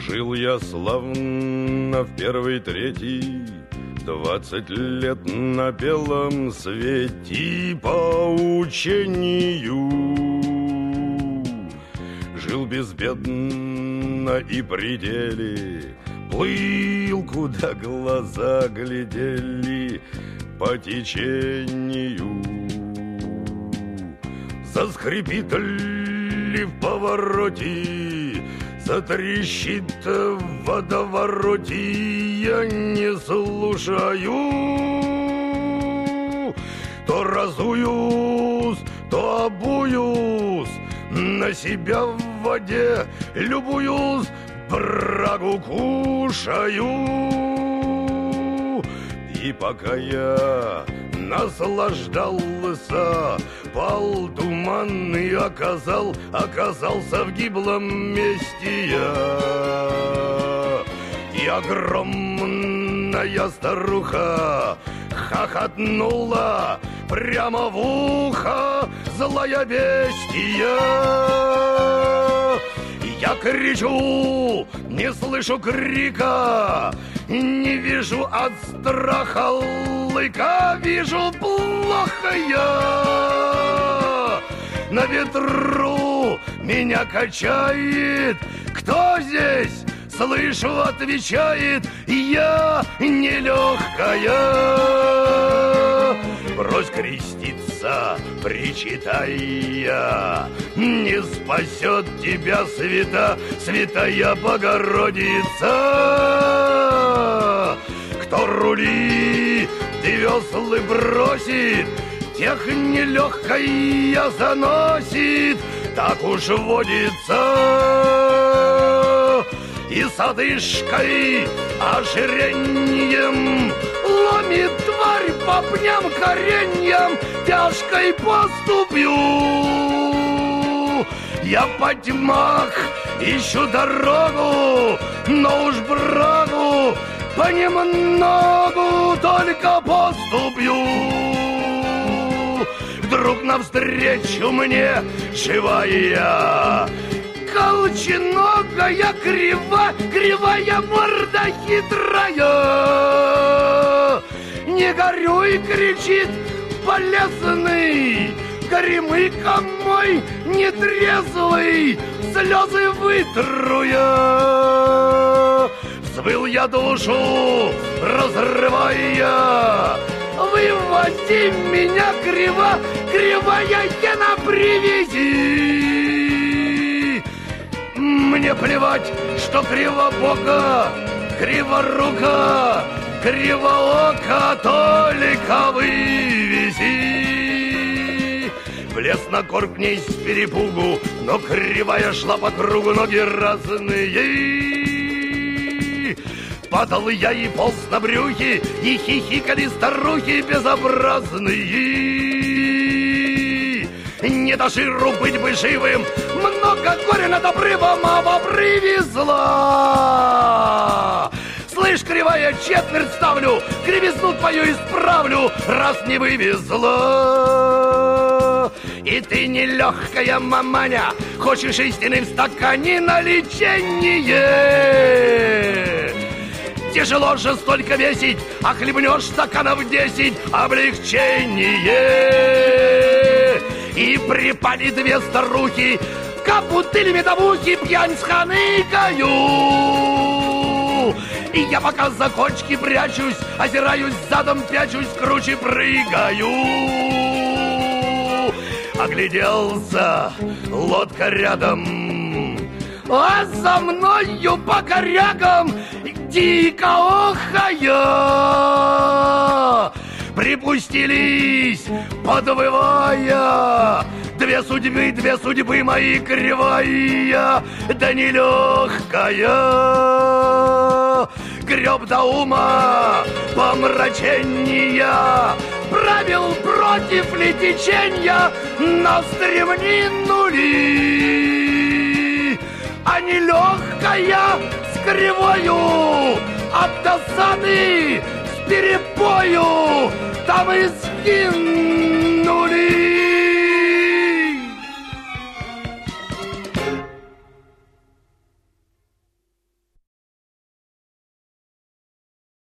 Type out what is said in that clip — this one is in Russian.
Жил я славно в первый, третий, 20 лет на белом свете по учению. Жил безбедно и при деле, плыл, куда глаза глядели, по течению. Заскрипит ли в повороте, затрещит в водовороте, я не слушаю. То разуюсь, то обуюсь, на себя в воде любуюсь, брагу кушаю. И пока я наслаждался, пал туманный, оказался в гиблом месте я. И огромная старуха хохотнула прямо в ухо, злая бестия. Я кричу, не слышу крика, не вижу от страха лыка, вижу плохо я. На ветру меня качает, кто здесь? Слышу, отвечает, я нелегкая. Брось креститься, причитая, не спасет тебя святая Богородица. Кто рули и веслы бросит, тех нелегкая заносит, так уж водится. И с одышкой, ожиреньем ломит тварь по пням кореньям тяжкой поступью. Я по тьмах ищу дорогу, но уж брагу понемногу только поступью. Вдруг навстречу мне живая, колченогая, кривая морда хитрая. Не горюй, кричит болезный, горемыка мой нетрезвый, слезы вытру я. Взвыл я душу, разрывая, вывози меня, кривая гена, привези. Мне плевать, что кривобока, криворука, кривоока, только вывези. Влез на корм к ней с перепугу, но кривая шла по кругу, ноги разные. Падал я и полз на брюхе, и хихикали старухи безобразные. Не до жиру быть бы живым, много горя над обрывом мама привезла. Слышь, кривая, четверть ставлю, кривизну твою исправлю, раз не вывезла. И ты нелегкая, маманя, хочешь истины в стакане на лечение. Тяжело же столько весить, а хлебнешь стаканов 10, облегчение. И припали две старухи, как бутыль медовухи, пьянь сханыкаю. И я пока за кочки прячусь, озираюсь задом, пячусь, круче прыгаю. Огляделся, лодка рядом, а за мною по корягам дико охая. Припустились, подвывая, две судьбы мои, кривая, да нелегкая. Греб до ума помрачения, правил против ли течения, на стремнину ли. А нелегкая с кривою, от досады с перепою, там и сгин